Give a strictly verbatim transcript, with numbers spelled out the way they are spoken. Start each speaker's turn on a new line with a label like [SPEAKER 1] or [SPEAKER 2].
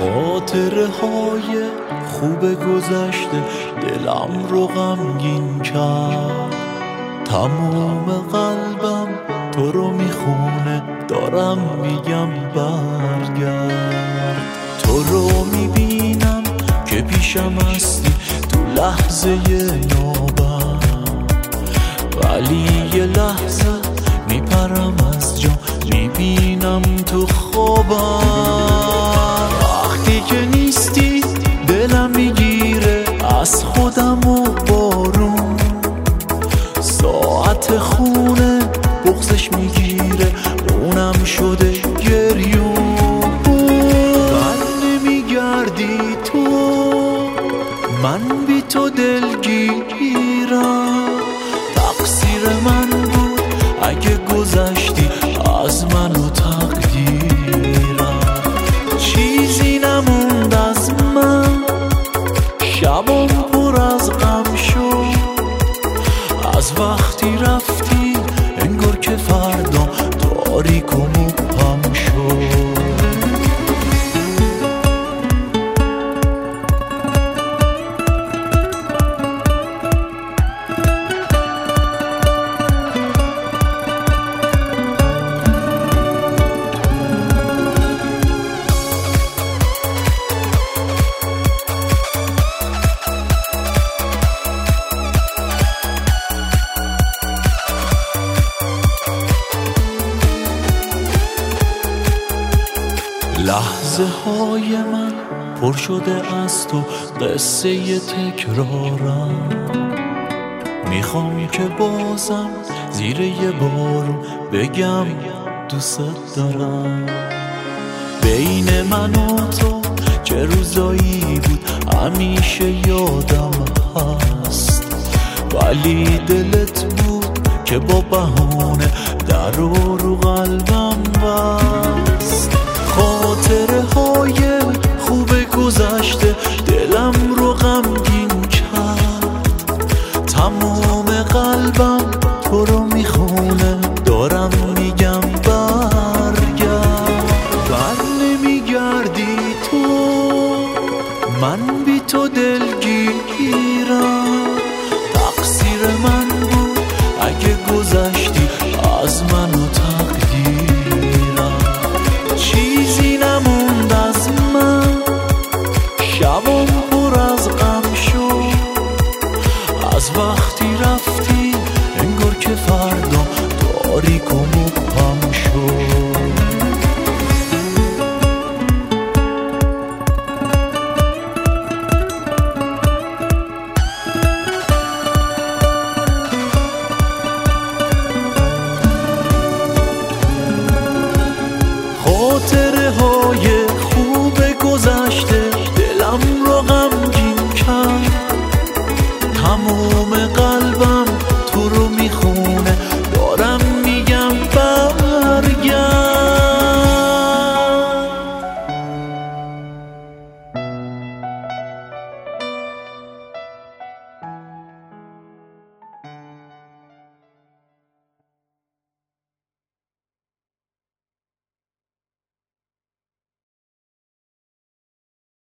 [SPEAKER 1] خاطره های خوب گذشته دلم رو غمگین کرد. تموم قلبم تو رو میخونه، دارم میگم برگرد. تو رو میبینم که پیشم هستی تو لحظه نوبم، ولی یه لحظه میپرم از جا، میبینم تو خوابم. وقتی که نیستی دلم میگیره از خودم و بارون، ساعت خونه بغزش میگیره اونم شده گریون. من نمیگردی تو، من بی تو دلگیرم. تقصیر من بود اگه گذشتی از من و تقدیرم. چیزی نموند از من، شبم پر از غم شد. از وقتی رفتی انگار که فردا تاریک و مبهم شد. لحظه های من پر شده از تو، قصه ی تکرارم. میخوام که بازم زیر یه بارون بگم دوست دارم. بین من و تو چه روزایی بود همیشه یادم هست، ولی دلت بود که با بهونه در رو رو قلبم بست. خاطره های خوب گذشته دلم رو غمگین کرد. تمام قلبم تو رو میخونه، دارم میگم برگرد. بر نمیگردی تو، من بی تو دلگیرم. تقصیر من بود اگه گذشتی از من و تقدیرم. چیزی نموند از من، شبم پر از غم شد. از وقتی رفتی انگار که فردا تاریک و